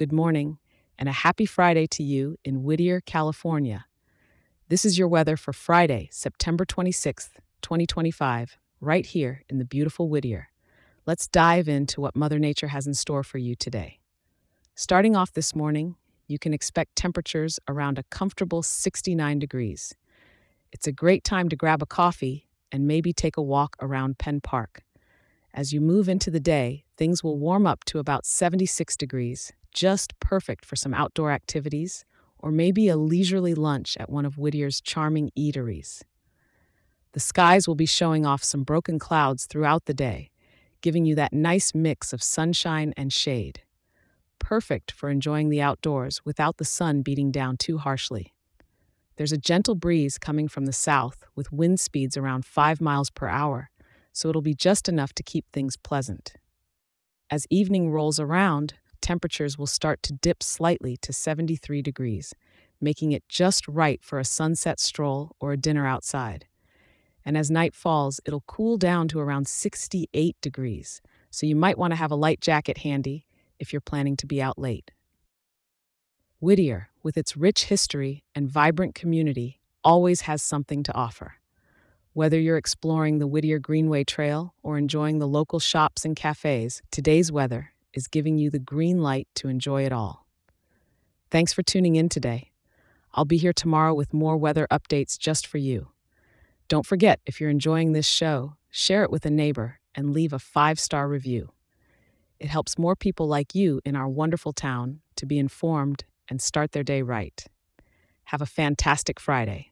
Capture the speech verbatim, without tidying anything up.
good morning, and a happy Friday to you in Whittier, California. This is your weather for Friday, September twenty-sixth, twenty twenty-five, right here in the beautiful Whittier. Let's dive into what Mother Nature has in store for you today. Starting off this morning, you can expect temperatures around a comfortable sixty-nine degrees. It's a great time to grab a coffee and maybe take a walk around Penn Park. As you move into the day, things will warm up to about seventy-six degrees, just perfect for some outdoor activities or maybe a leisurely lunch at one of Whittier's charming eateries. The skies will be showing off some broken clouds throughout the day, giving you that nice mix of sunshine and shade. Perfect for enjoying the outdoors without the sun beating down too harshly. There's a gentle breeze coming from the south with wind speeds around five miles per hour, so it'll be just enough to keep things pleasant. As evening rolls around, temperatures will start to dip slightly to seventy-three degrees, making it just right for a sunset stroll or a dinner outside. And as night falls, it'll cool down to around sixty-eight degrees, so you might want to have a light jacket handy if you're planning to be out late. Whittier, with its rich history and vibrant community, always has something to offer. Whether you're exploring the Whittier Greenway Trail or enjoying the local shops and cafes, today's weather is giving you the green light to enjoy it all. Thanks for tuning in today. I'll be here tomorrow with more weather updates just for you. Don't forget, if you're enjoying this show, share it with a neighbor and leave a five-star review. It helps more people like you in our wonderful town to be informed and start their day right. Have a fantastic Friday.